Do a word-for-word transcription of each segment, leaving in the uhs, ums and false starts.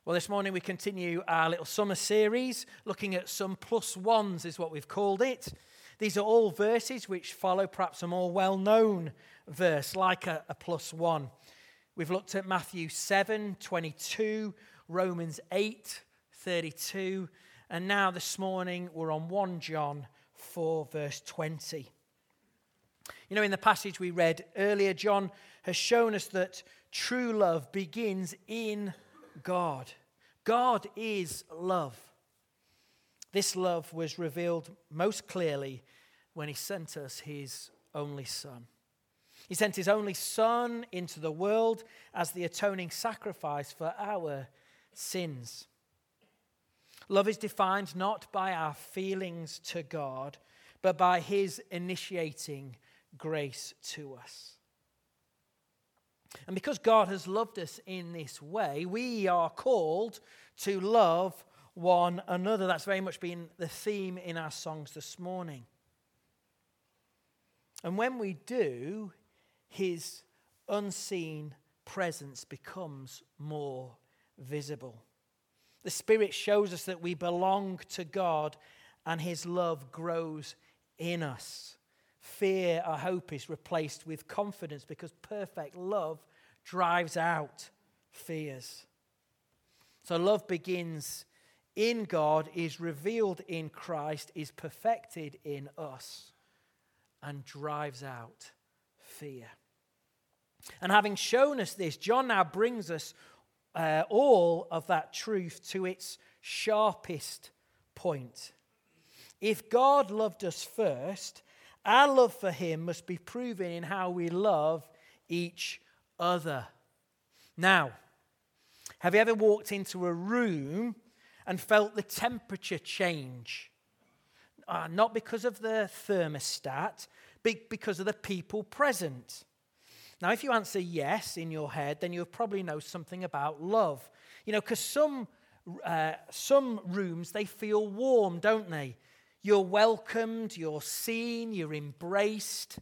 Well, this morning we continue our little summer series, looking at some plus ones is what we've called it. These are all verses which follow perhaps a more well-known verse, like a, a plus one. We've looked at Matthew seven twenty-two, Romans eight thirty-two, and now this morning we're on First John four, verse twenty. You know, in the passage we read earlier, John has shown us that true love begins in God. God is love. This love was revealed most clearly when he sent us his only Son. He sent his only Son into the world as the atoning sacrifice for our sins. Love is defined not by our feelings to God, but by his initiating grace to us. And because God has loved us in this way, we are called to love one another. That's very much been the theme in our songs this morning. And when we do, his unseen presence becomes more visible. The Spirit shows us that we belong to God and his love grows in us. Fear, I hope, is replaced with confidence because perfect love drives out fears. So love begins in God, is revealed in Christ, is perfected in us, and drives out fear. And having shown us this, John now brings us uh, all of that truth to its sharpest point. If God loved us first, our love for him must be proven in how we love each other. Now, have you ever walked into a room and felt the temperature change? Uh, not because of the thermostat, but because of the people present. Now, if you answer yes in your head, then you'll probably know something about love. You know, because some, uh, some rooms, they feel warm, don't they? You're welcomed, you're seen, you're embraced.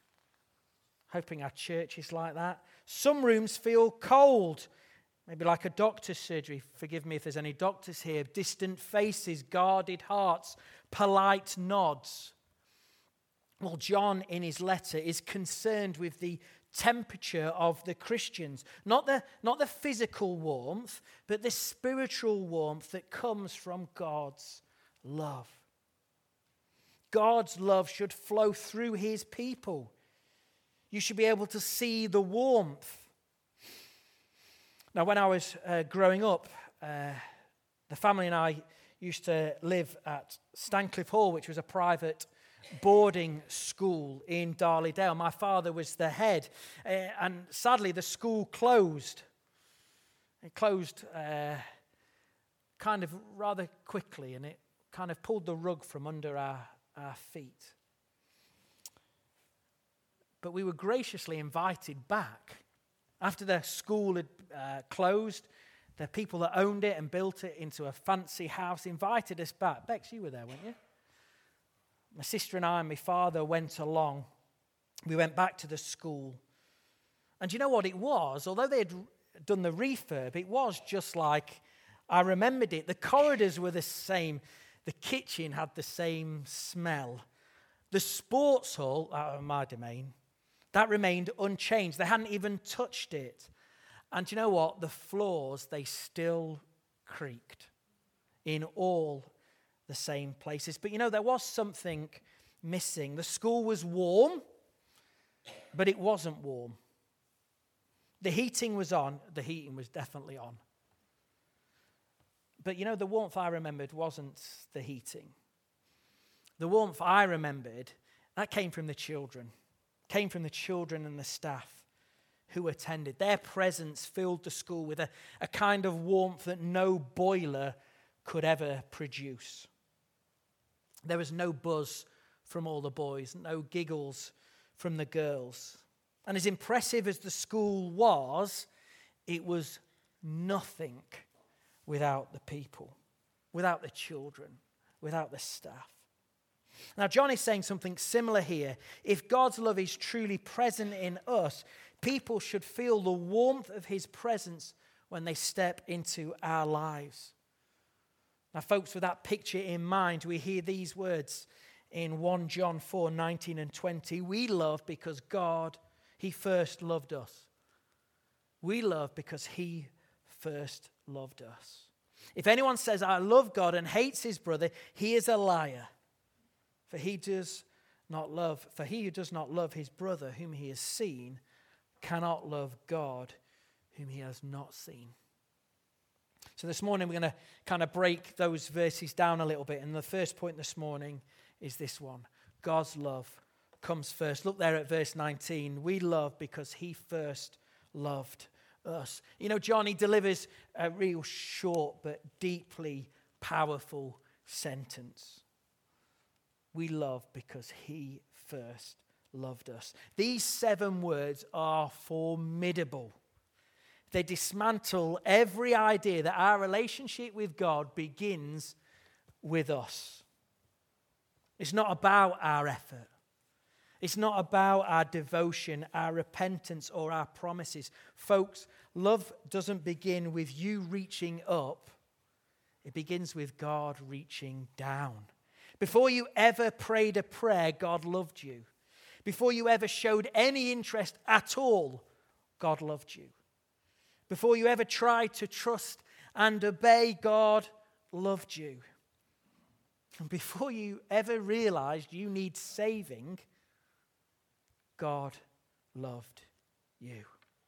Hoping our church is like that. Some rooms feel cold, maybe like a doctor's surgery. Forgive me if there's any doctors here. Distant faces, guarded hearts, polite nods. Well, John in his letter is concerned with the temperature of the Christians. Not the, not the physical warmth, but the spiritual warmth that comes from God's love. God's love should flow through his people. You should be able to see the warmth. Now, when I was uh, growing up, uh, the family and I used to live at Stancliffe Hall, which was a private boarding school in Darley-Dale. My father was the head, uh, and sadly the school closed. It closed uh, kind of rather quickly, and it kind of pulled the rug from under our our feet. But we were graciously invited back. After the school had uh, closed, the people that owned it and built it into a fancy house invited us back. Bex, you were there, weren't you? My sister and I and my father went along. We went back to the school. And you know what it was? Although they had done the refurb, it was just like I remembered it. The corridors were the same. The kitchen had the same smell. The sports hall, out of my domain, that remained unchanged. They hadn't even touched it. And you know what? The floors, they still creaked in all the same places. But you know, there was something missing. The school was warm, but it wasn't warm. The heating was on. The heating was definitely on. But you know, the warmth I remembered wasn't the heating. The warmth I remembered, that came from the children. Came from the children and the staff who attended. Their presence filled the school with a, a kind of warmth that no boiler could ever produce. There was no buzz from all the boys, no giggles from the girls. And as impressive as the school was, it was nothing without the people, without the children, without the staff. Now, John is saying something similar here. If God's love is truly present in us, people should feel the warmth of his presence when they step into our lives. Now, folks, with that picture in mind, we hear these words in First John four, nineteen and twenty. We love because God, he first loved us. We love because he first loved us. If anyone says, I love God and hates his brother, he is a liar. For he does not love, for he who does not love his brother whom he has seen cannot love God whom he has not seen. So this morning we're going to kind of break those verses down a little bit. And the first point this morning is this one. God's love comes first. Look there at verse nineteen. We love because he first loved us. You know, John, he delivers a real short but deeply powerful sentence. We love because he first loved us. These seven words are formidable. They dismantle every idea that our relationship with God begins with us. It's not about our effort. It's not about our devotion, our repentance, or our promises. Folks, love doesn't begin with you reaching up. It begins with God reaching down. Before you ever prayed a prayer, God loved you. Before you ever showed any interest at all, God loved you. Before you ever tried to trust and obey, God loved you. And before you ever realized you need saving, God loved you.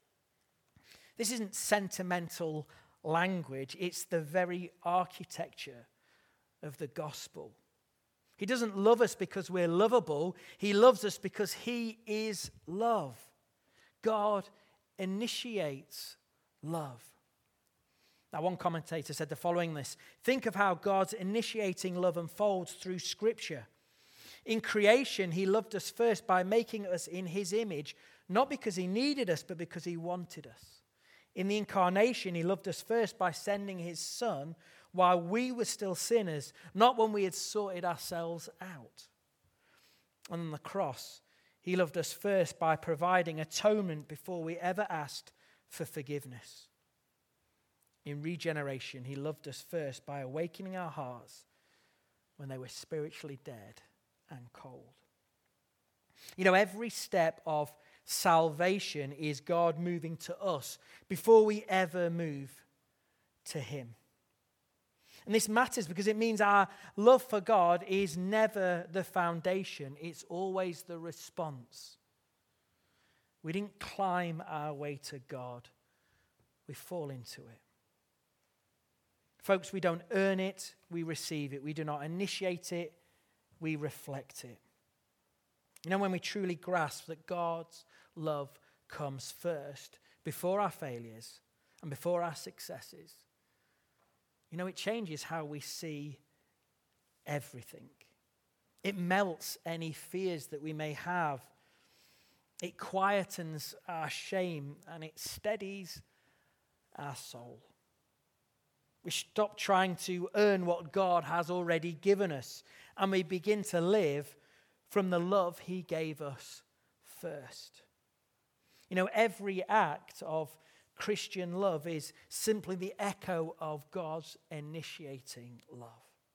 This isn't sentimental language. It's the very architecture of the gospel. He doesn't love us because we're lovable. He loves us because he is love. God initiates love. Now, one commentator said the following this. Think of how God's initiating love unfolds through Scripture. In creation, he loved us first by making us in his image, not because he needed us, but because he wanted us. In the incarnation, he loved us first by sending his Son while we were still sinners, not when we had sorted ourselves out. And on the cross, he loved us first by providing atonement before we ever asked for forgiveness. In regeneration, he loved us first by awakening our hearts when they were spiritually dead and cold. You know, every step of salvation is God moving to us before we ever move to him. And this matters because it means our love for God is never the foundation. It's always the response. We didn't climb our way to God. We fall into it. Folks, we don't earn it. We receive it. We do not initiate it. We reflect it. You know, when we truly grasp that God's love comes first, before our failures and before our successes, you know, it changes how we see everything. It melts any fears that we may have. It quietens our shame and it steadies our soul. We stop trying to earn what God has already given us, and we begin to live from the love he gave us first. You know, every act of Christian love is simply the echo of God's initiating love.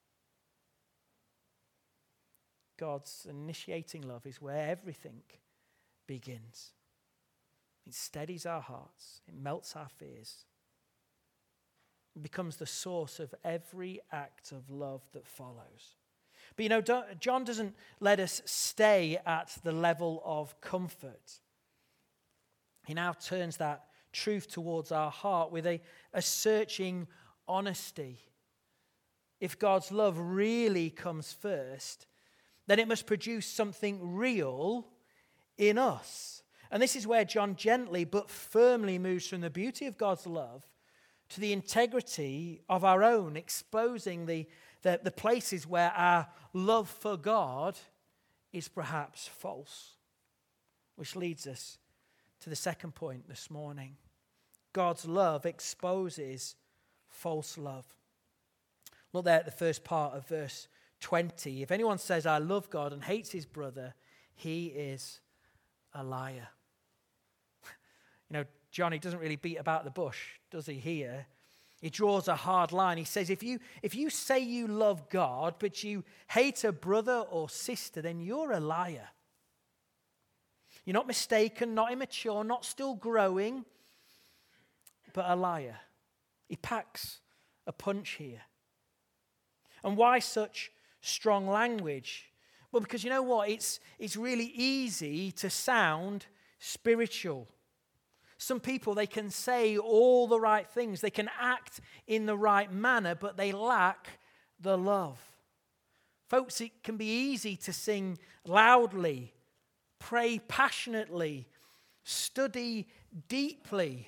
God's initiating love is where everything begins. It steadies our hearts. It melts our fears. It becomes the source of every act of love that follows. But you know, John doesn't let us stay at the level of comfort. He now turns that truth towards our heart with a, a searching honesty. If God's love really comes first, then it must produce something real in us. And this is where John gently but firmly moves from the beauty of God's love to the integrity of our own, exposing the, the, the places where our love for God is perhaps false. Which leads us to the second point this morning. God's love exposes false love. Look there at the first part of verse twenty. If anyone says, I love God and hates his brother, he is a liar. You know, John, he doesn't really beat about the bush, does he, here? He draws a hard line. He says, if you, if you say you love God, but you hate a brother or sister, then you're a liar. You're not mistaken, not immature, not still growing, but a liar. He packs a punch here. And why such strong language? Well, because you know what? It's, it's really easy to sound spiritual. Some people, they can say all the right things. They can act in the right manner, but they lack the love. Folks, it can be easy to sing loudly, pray passionately, study deeply,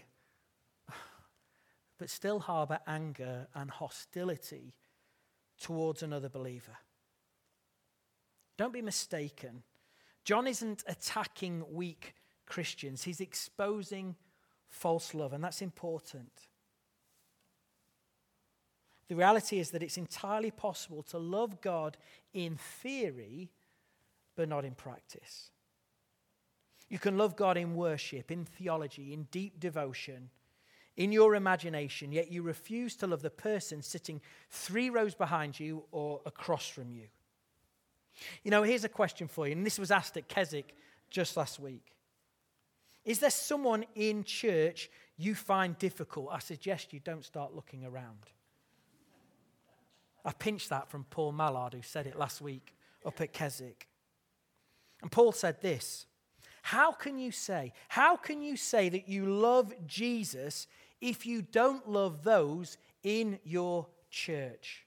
but still harbor anger and hostility towards another believer. Don't be mistaken. John isn't attacking weak Christians. He's exposing false love, and that's important. The reality is that it's entirely possible to love God in theory, but not in practice. You can love God in worship, in theology, in deep devotion, in your imagination, yet you refuse to love the person sitting three rows behind you or across from you. You know, here's a question for you, and this was asked at Keswick just last week. Is there someone in church you find difficult? I suggest you don't start looking around. I pinched that from Paul Mallard, who said it last week up at Keswick. And Paul said this, how can you say, how can you say that you love Jesus if you don't love those in your church?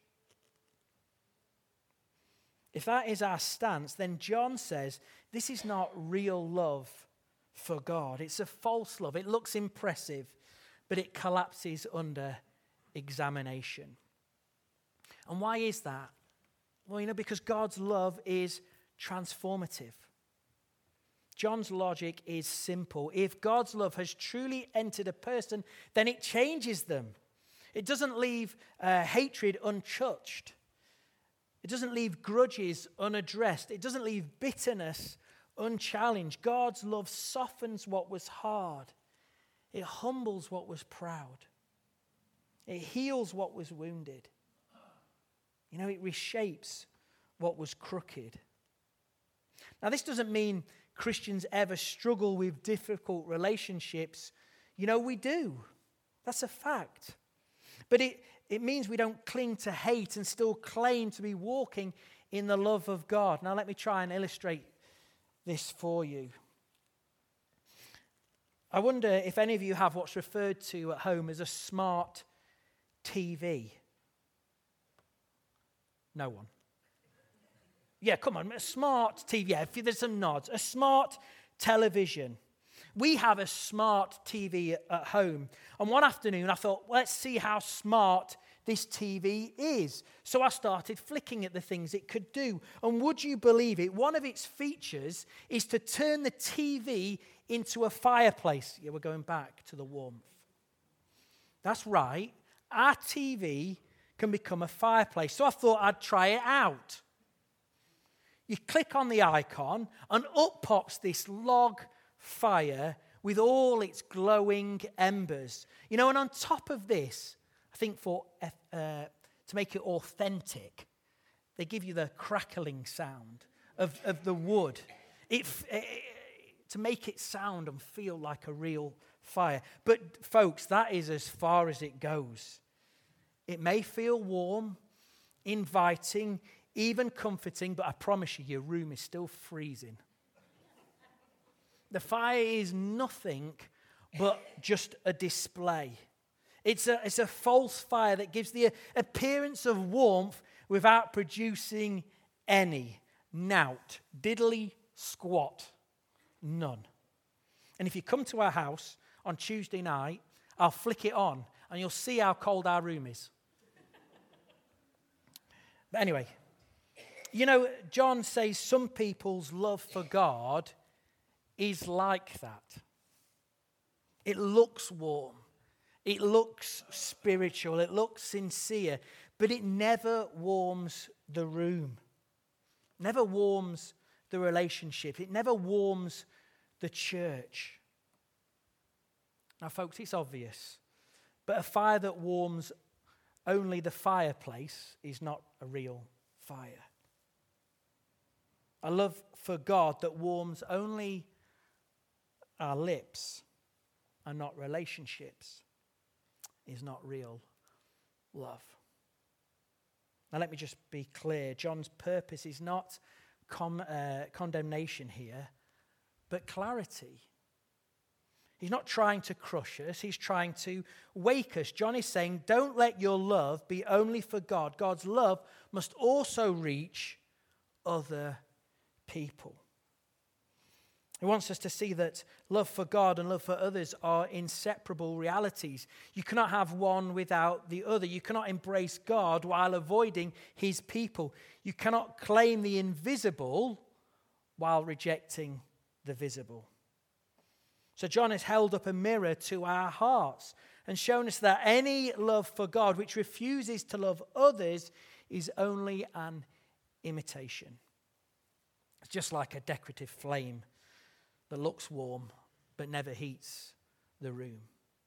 If that is our stance, then John says this is not real love for God. It's a false love. It looks impressive, but it collapses under examination. And why is that? Well, you know, because God's love is transformative. John's logic is simple. If God's love has truly entered a person, then it changes them. It doesn't leave uh, hatred untouched. It doesn't leave grudges unaddressed. It doesn't leave bitterness unchallenged. God's love softens what was hard. It humbles what was proud. It heals what was wounded. You know, it reshapes what was crooked. Now, this doesn't mean Christians ever struggle with difficult relationships. You know, we do. That's a fact. But it, it means we don't cling to hate and still claim to be walking in the love of God. Now, let me try and illustrate this for you. I wonder if any of you have what's referred to at home as a smart T V. No one. Yeah, come on, a smart T V. Yeah, if there's some nods. A smart television. We have a smart T V at home. And one afternoon I thought, well, let's see how smart this T V is. So I started flicking at the things it could do. And would you believe it? One of its features is to turn the T V into a fireplace. Yeah, we're going back to the warmth. That's right. Our T V can become a fireplace. So I thought I'd try it out. You click on the icon and up pops this log fire with all its glowing embers. You know, and on top of this, I think for uh, to make it authentic, they give you the crackling sound of, of the wood. It, it, to make it sound and feel like a real fire. But folks, that is as far as it goes. It may feel warm, inviting, even comforting, but I promise you, your room is still freezing. The fire is nothing but just a display. It's a, it's a false fire that gives the appearance of warmth without producing any. Nout. Diddly squat. None. And if you come to our house on Tuesday night, I'll flick it on and you'll see how cold our room is. But anyway, you know, John says some people's love for God is like that. It looks warm. It looks spiritual. It looks sincere. But it never warms the room. Never warms the relationship. It never warms the church. Now, folks, it's obvious, but a fire that warms only the fireplace is not a real fire. A love for God that warms only our lips and not relationships is not real love. Now, let me just be clear. John's purpose is not con- uh, condemnation here, but clarity. He's not trying to crush us. He's trying to wake us. John is saying, don't let your love be only for God. God's love must also reach other people. He wants us to see that love for God and love for others are inseparable realities. You cannot have one without the other. You cannot embrace God while avoiding his people. You cannot claim the invisible while rejecting the visible. So John has held up a mirror to our hearts and shown us that any love for God which refuses to love others is only an imitation. It's just like a decorative flame that looks warm but never heats the room.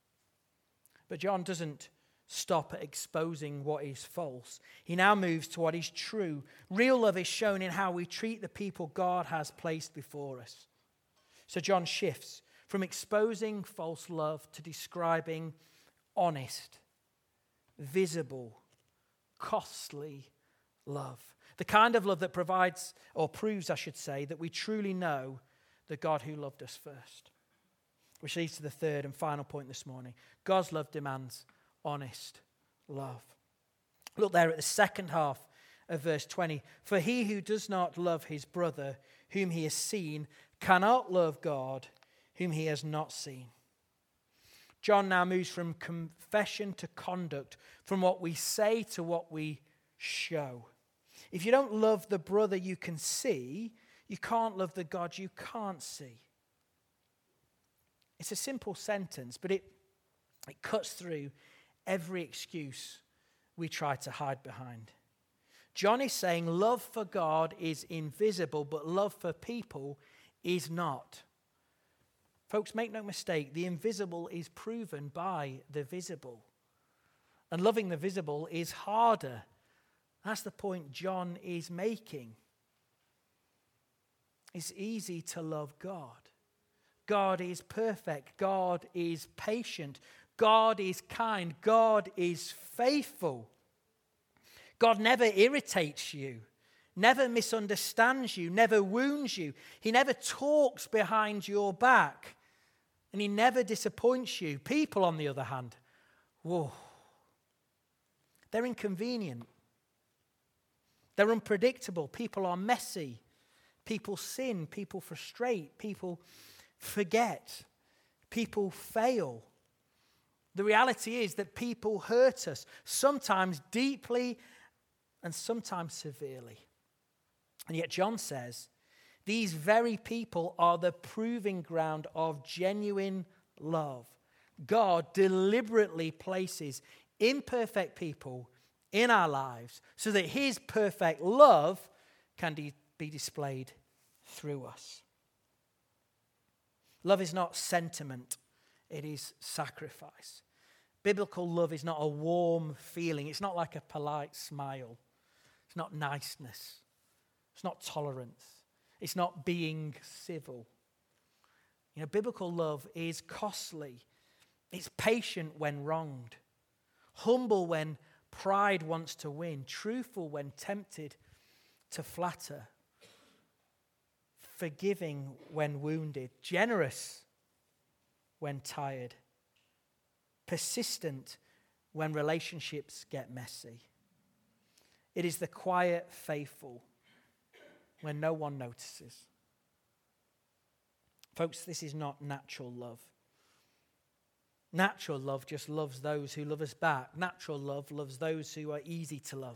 But John doesn't stop at exposing what is false. He now moves to what is true. Real love is shown in how we treat the people God has placed before us. So John shifts from exposing false love to describing honest, visible, costly love. The kind of love that provides, or proves, I should say, that we truly know the God who loved us first. Which leads to the third and final point this morning. God's love demands honest love. Look there at the second half of verse twenty. For he who does not love his brother, whom he has seen, cannot love God, whom he has not seen. John now moves from confession to conduct, from what we say to what we show. If you don't love the brother you can see, you can't love the God you can't see. It's a simple sentence, but it, it cuts through every excuse we try to hide behind. John is saying love for God is invisible, but love for people is not. Folks, make no mistake, the invisible is proven by the visible. And loving the visible is harder. That's the point John is making. It's easy to love God. God is perfect. God is patient. God is kind. God is faithful. God never irritates you, never misunderstands you, never wounds you. He never talks behind your back, and he never disappoints you. People, on the other hand, whoa, they're inconvenient. They're unpredictable. People are messy. People sin. People frustrate. People forget. People fail. The reality is that people hurt us, sometimes deeply and sometimes severely. And yet John says, these very people are the proving ground of genuine love. God deliberately places imperfect people in our lives so that his perfect love can de- be displayed through us. Love is not sentiment, it is sacrifice. Biblical love is not a warm feeling. It's not like a polite smile. It's not niceness. It's not tolerance. It's not being civil. You know, biblical love is costly. It's patient when wronged, humble when pride wants to win, truthful when tempted to flatter, forgiving when wounded, generous when tired, persistent when relationships get messy. It is the quiet, faithful when no one notices. Folks, this is not natural love. Natural love just loves those who love us back. Natural love loves those who are easy to love.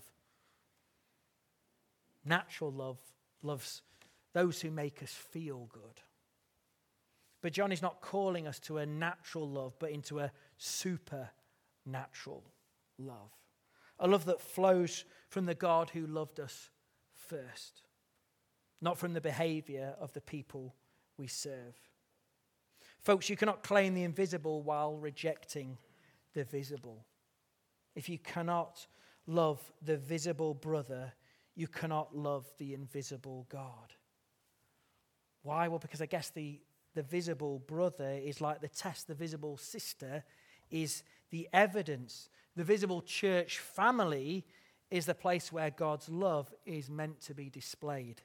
Natural love loves those who make us feel good. But John is not calling us to a natural love, but into a supernatural love. A love that flows from the God who loved us first, not from the behavior of the people we serve. Folks, you cannot claim the invisible while rejecting the visible. If you cannot love the visible brother, you cannot love the invisible God. Why? Well, because I guess the, the visible brother is like the test. The visible sister is the evidence. The visible church family is the place where God's love is meant to be displayed.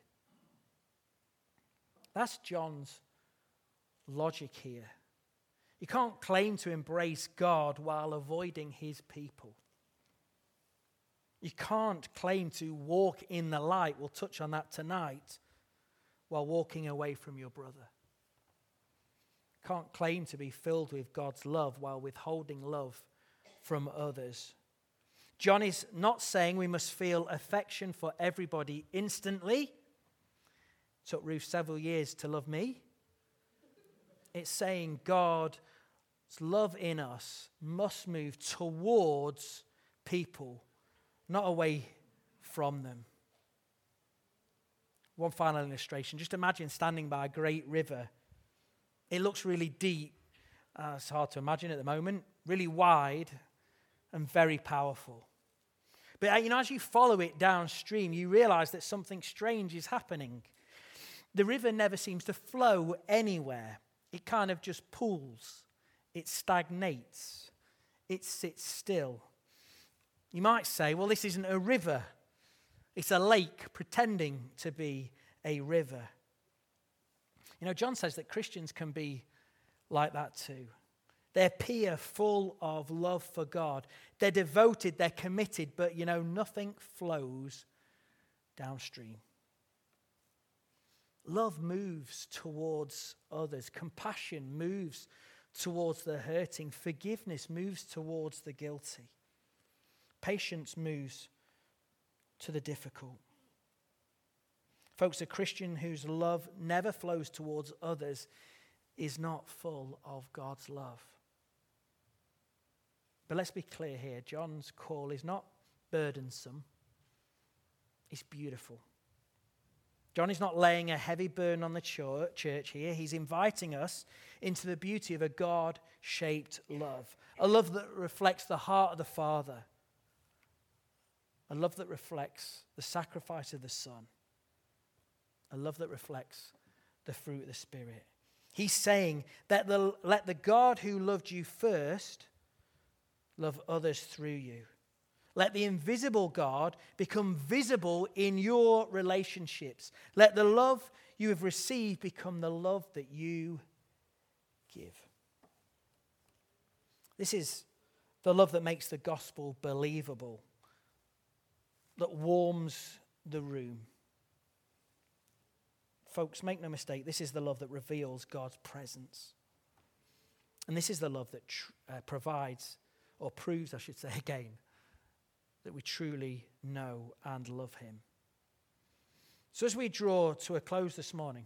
That's John's logic here. You can't claim to embrace God while avoiding his people. You can't claim to walk in the light, we'll touch on that tonight, while walking away from your brother. Can't claim to be filled with God's love while withholding love from others. John is not saying we must feel affection for everybody instantly. It took Ruth several years to love me. It's saying God's love in us must move towards people, not away from them. One final illustration. Just imagine standing by a great river. It looks really deep. Uh, it's hard to imagine at the moment. Really wide and very powerful. But you know, as you follow it downstream, you realize that something strange is happening. The river never seems to flow anywhere. It kind of just pools. It stagnates. It sits still. You might say, well, this isn't a river. It's a lake pretending to be a river. You know, John says that Christians can be like that too. They're pure, full of love for God. They're devoted, they're committed, but you know, nothing flows downstream. Love moves towards others. Compassion moves towards the hurting. Forgiveness moves towards the guilty. Patience moves to the difficult. Folks, a Christian whose love never flows towards others is not full of God's love. But let's be clear here. John's call is not burdensome. It's beautiful. John is not laying a heavy burden on the church here. He's inviting us into the beauty of a God-shaped love. A love that reflects the heart of the Father. A love that reflects the sacrifice of the Son. A love that reflects the fruit of the Spirit. He's saying that the, let the God who loved you first love others through you. Let the invisible God become visible in your relationships. Let the love you have received become the love that you give. This is the love that makes the gospel believable, that warms the room. Folks, make no mistake, this is the love that reveals God's presence. And this is the love that tr- uh, provides, or proves, I should say again, that we truly know and love him. So as we draw to a close this morning,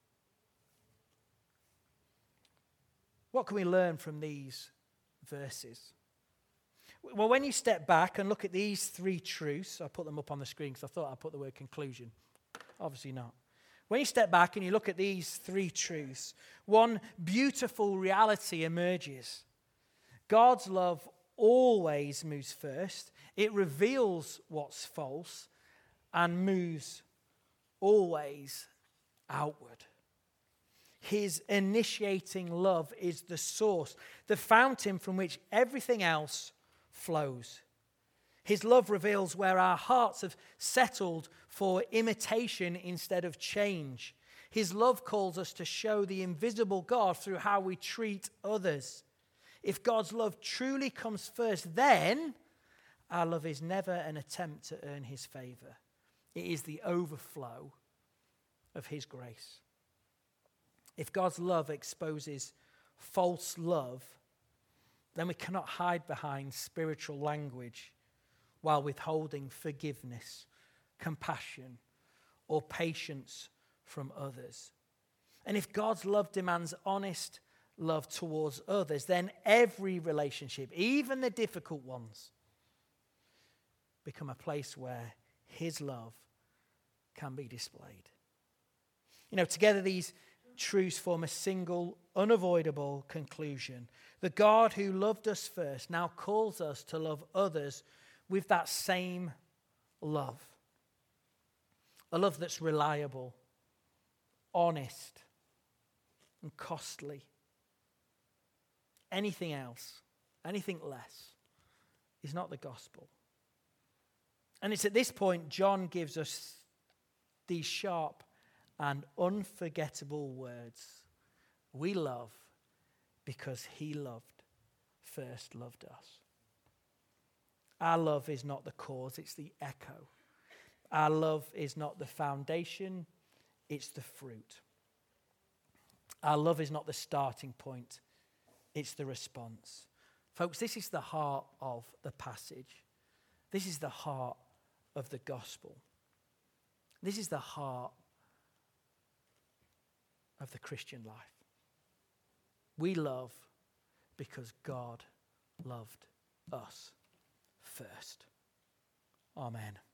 what can we learn from these verses? Well, when you step back and look at these three truths, I put them up on the screen because I thought I'd put the word conclusion. Obviously not. When you step back and you look at these three truths, one beautiful reality emerges. God's love always moves first. It reveals what's false and moves always outward. His initiating love is the source, the fountain from which everything else flows. His love reveals where our hearts have settled for imitation instead of change. His love calls us to show the invisible God through how we treat others. If God's love truly comes first, then our love is never an attempt to earn his favor. It is the overflow of his grace. If God's love exposes false love, then we cannot hide behind spiritual language while withholding forgiveness, compassion, or patience from others. And if God's love demands honest love towards others, then every relationship, even the difficult ones, become a place where his love can be displayed. You know, together these truths form a single, unavoidable conclusion. The God who loved us first now calls us to love others with that same love. A love that's reliable, honest, and costly. Anything else, anything less, is not the gospel. And it's at this point John gives us these sharp and unforgettable words. We love because he loved, first loved us. Our love is not the cause, it's the echo. Our love is not the foundation, it's the fruit. Our love is not the starting point, it's the response. Folks, this is the heart of the passage. This is the heart of the gospel. This is the heart of the Christian life. We love because God loved us first. Amen.